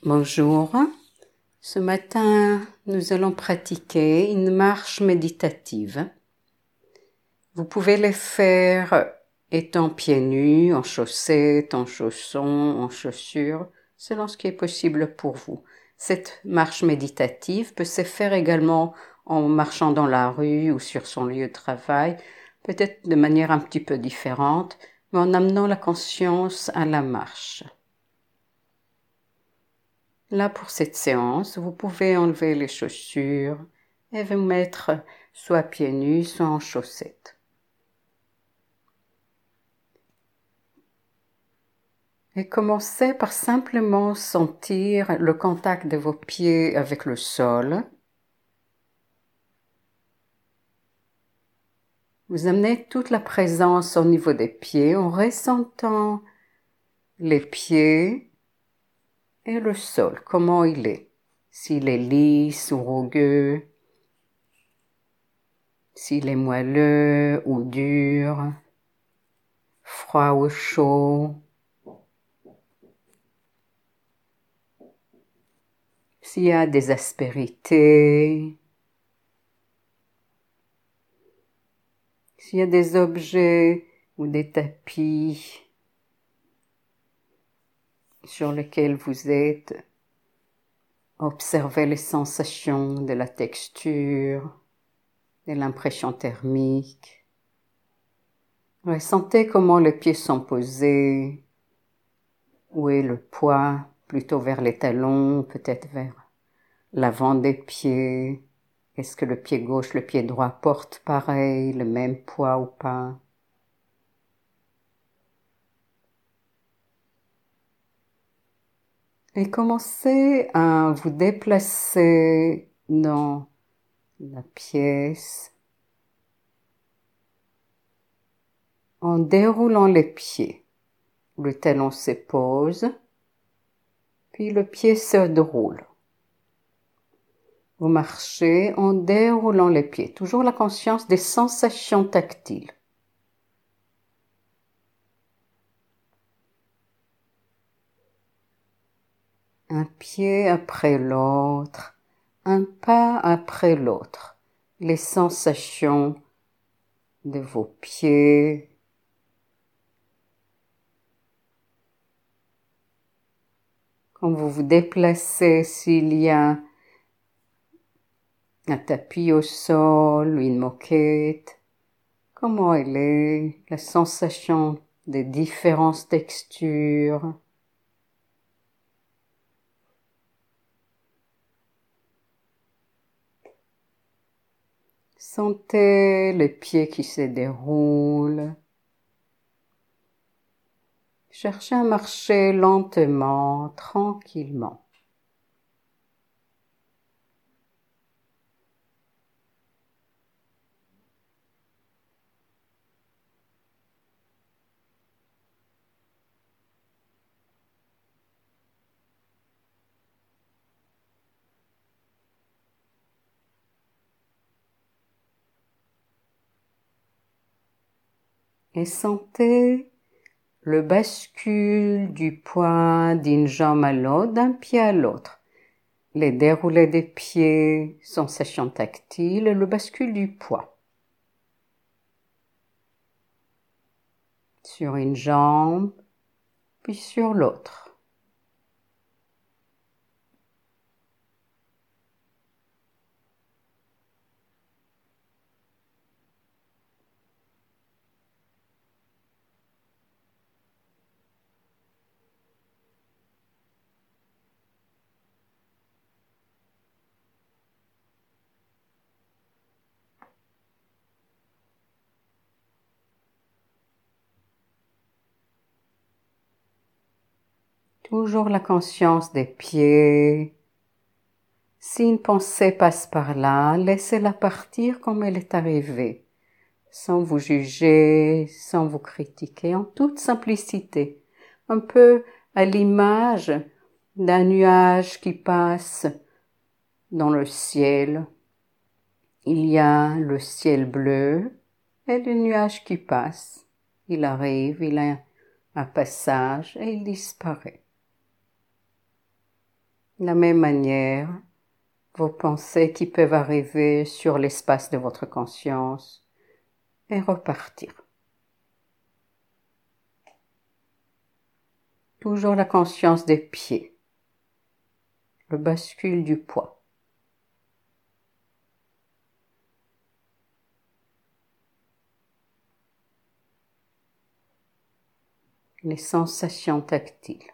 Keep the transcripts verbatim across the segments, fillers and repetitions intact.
Bonjour, ce matin nous allons pratiquer une marche méditative. Vous pouvez les faire étant pieds nus, en chaussettes, en chaussons, en chaussures, selon ce qui est possible pour vous. Cette marche méditative peut se faire également en marchant dans la rue ou sur son lieu de travail, peut-être de manière un petit peu différente, mais en amenant la conscience à la marche. Là, pour cette séance, vous pouvez enlever les chaussures et vous mettre soit pieds nus, soit en chaussettes. Et commencez par simplement sentir le contact de vos pieds avec le sol. Vous amenez toute la présence au niveau des pieds en ressentant les pieds et le sol, comment il est. S'il est lisse ou rugueux, s'il est moelleux ou dur, froid ou chaud, s'il y a des aspérités, s'il y a des objets ou des tapis sur lesquels vous êtes, observez les sensations de la texture, de l'impression thermique. Ressentez comment les pieds sont posés, où est le poids, plutôt vers les talons, peut-être vers l'avant des pieds. Est-ce que le pied gauche, le pied droit portent pareil, le même poids ou pas? Et commencez à vous déplacer dans la pièce en déroulant les pieds. Le talon se pose, puis le pied se déroule. Vous marchez en déroulant les pieds, toujours la conscience des sensations tactiles. Un pied après l'autre, un pas après l'autre. Les sensations de vos pieds. Quand vous vous déplacez, s'il y a un tapis au sol, une moquette, comment elle est, la sensation des différentes textures. Sentez les pieds qui se déroulent. Cherchez à marcher lentement, tranquillement. Et sentez le bascule du poids d'une jambe à l'autre, d'un pied à l'autre. Les déroulés des pieds, sensations tactiles, et le bascule du poids. Sur une jambe, puis sur l'autre. Toujours la conscience des pieds. Si une pensée passe par là, laissez-la partir comme elle est arrivée, sans vous juger, sans vous critiquer, en toute simplicité, un peu à l'image d'un nuage qui passe dans le ciel. Il y a le ciel bleu et le nuage qui passe. Il arrive, il a un passage et il disparaît. De la même manière, vos pensées qui peuvent arriver sur l'espace de votre conscience et repartir. Toujours la conscience des pieds, le bascule du poids. Les sensations tactiles.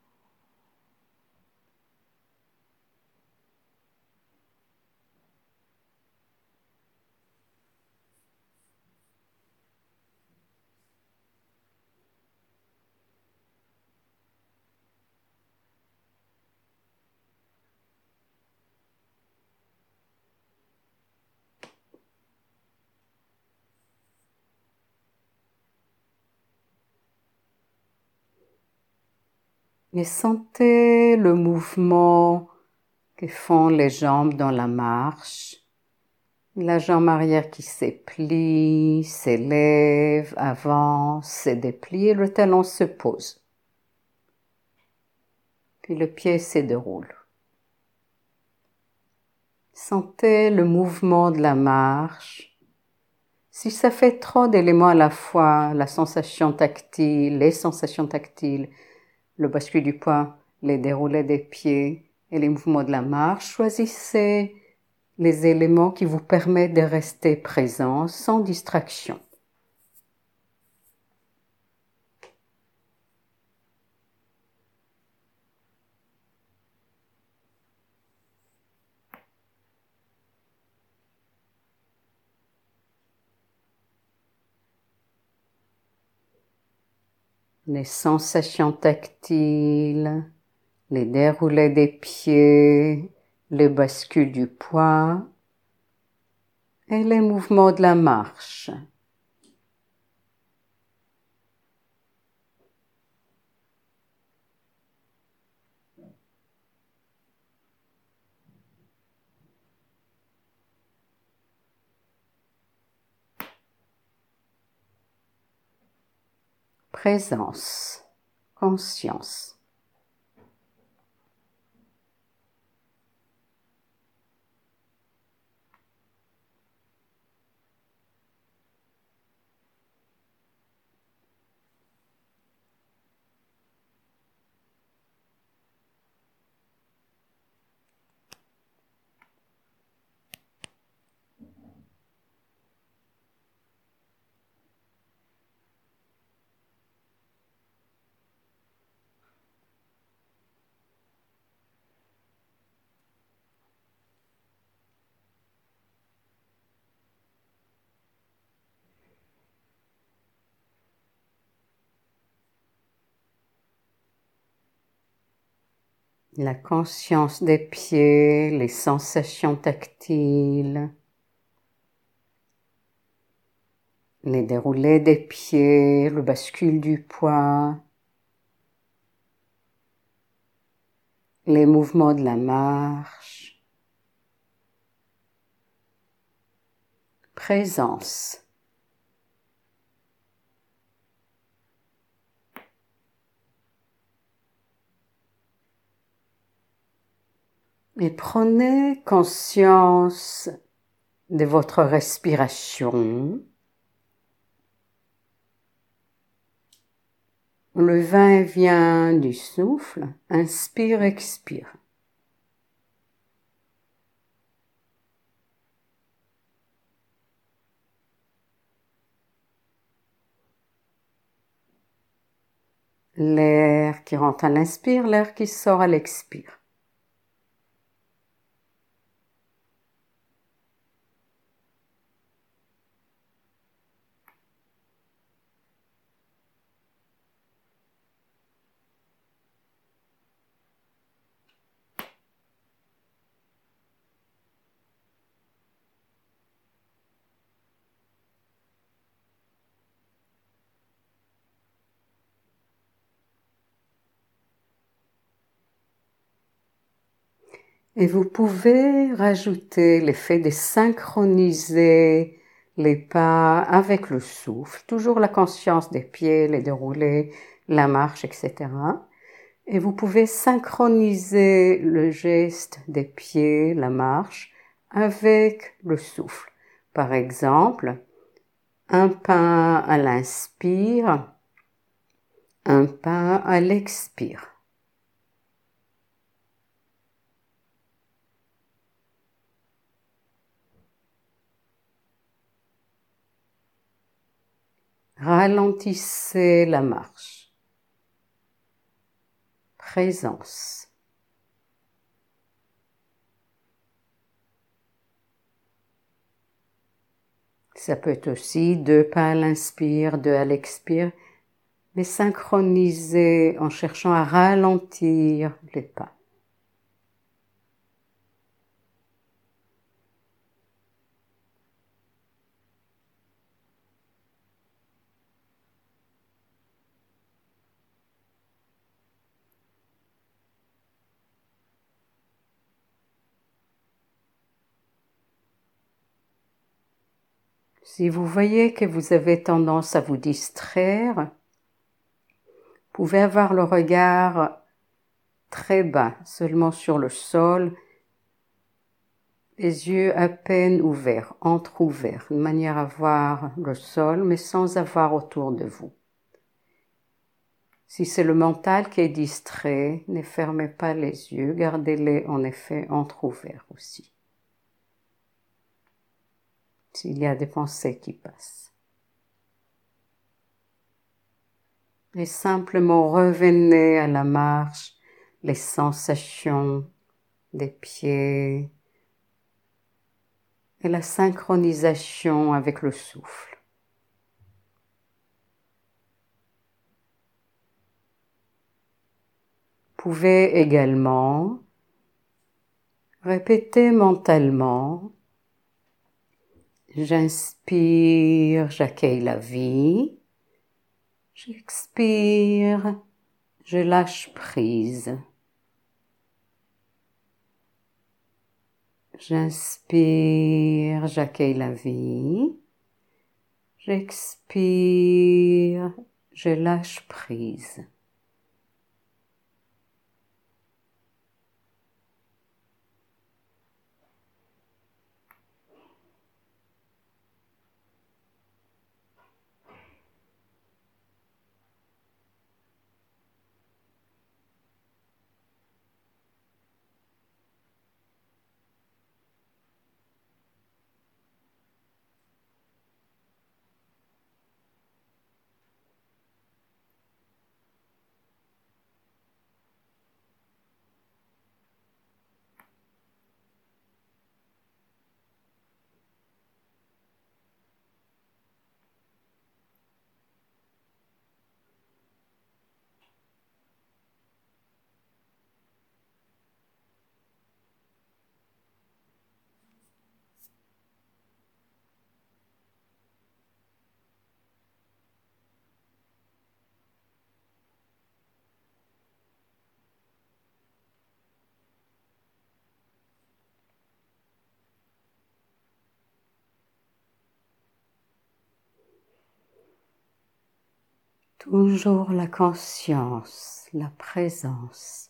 Et sentez le mouvement que font les jambes dans la marche. La jambe arrière qui s'éplie, s'élève, avance, se déplie et le talon se pose. Puis le pied se déroule. Sentez le mouvement de la marche. Si ça fait trop d'éléments à la fois, la sensation tactile, les sensations tactiles, le bascule du poids, les déroulés des pieds et les mouvements de la marche, choisissez les éléments qui vous permettent de rester présent sans distraction. Les sensations tactiles, les déroulés des pieds, les bascules du poids et les mouvements de la marche. Présence, conscience. La conscience des pieds, les sensations tactiles, les déroulés des pieds, le bascule du poids, les mouvements de la marche. Présence. Et prenez conscience de votre respiration. Le va-et-vient du souffle, inspire, expire. L'air qui rentre à l'inspire, l'air qui sort à l'expire. Et vous pouvez rajouter l'effet de synchroniser les pas avec le souffle, toujours la conscience des pieds, les déroulés, la marche, et cetera. Et vous pouvez synchroniser le geste des pieds, la marche, avec le souffle. Par exemple, un pas à l'inspire, un pas à l'expire. Ralentissez la marche. Présence. Ça peut être aussi deux pas à l'inspire, deux à l'expire, mais synchroniser en cherchant à ralentir les pas. Si vous voyez que vous avez tendance à vous distraire, vous pouvez avoir le regard très bas, seulement sur le sol, les yeux à peine ouverts, entre-ouverts, de manière à voir le sol, mais sans avoir autour de vous. Si c'est le mental qui est distrait, ne fermez pas les yeux, gardez-les en effet entre-ouverts aussi. S'il y a des pensées qui passent. Et simplement revenez à la marche, les sensations des pieds et la synchronisation avec le souffle. Vous pouvez également répéter mentalement: j'inspire, j'accueille la vie. J'expire, je lâche prise. J'inspire, j'accueille la vie. J'expire, je lâche prise. Toujours la conscience, la présence.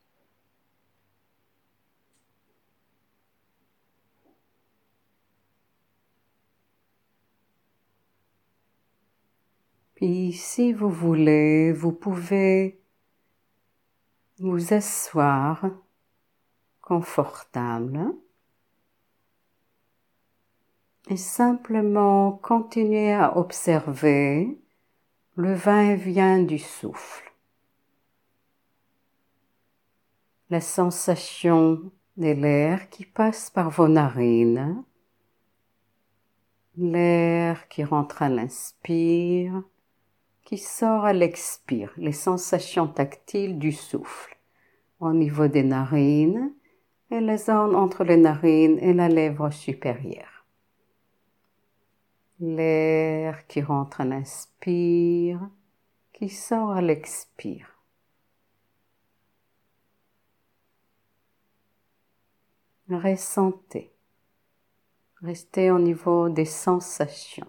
Puis si vous voulez, vous pouvez vous asseoir confortable et simplement continuer à observer le va-et-vient du souffle, la sensation de l'air qui passe par vos narines, l'air qui rentre à l'inspire, qui sort à l'expire, les sensations tactiles du souffle au niveau des narines et la zone entre les narines et la lèvre supérieure. L'air qui rentre à l'inspire, qui sort à l'expire. Ressentez. Restez au niveau des sensations.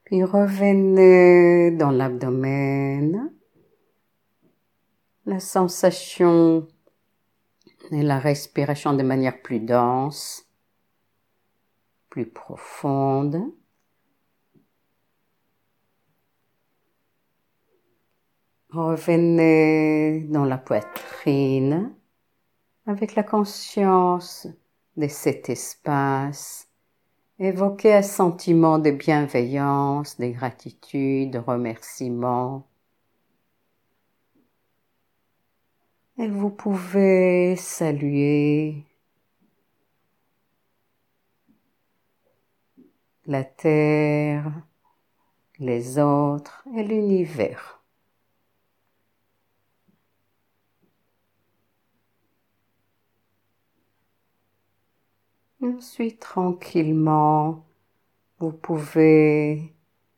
Puis revenez dans l'abdomen. La sensation et la respiration de manière plus dense, plus profonde. Revenez dans la poitrine avec la conscience de cet espace. Évoquez un sentiment de bienveillance, de gratitude, de remerciement. Et vous pouvez saluer la terre, les autres et l'univers. Ensuite, tranquillement, vous pouvez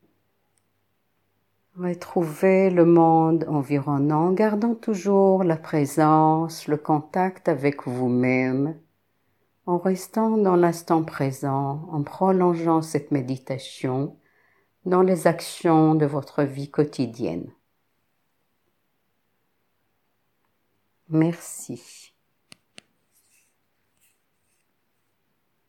retrouver le monde environnant, gardant toujours la présence, le contact avec vous-même, en restant dans l'instant présent, en prolongeant cette méditation dans les actions de votre vie quotidienne. Merci.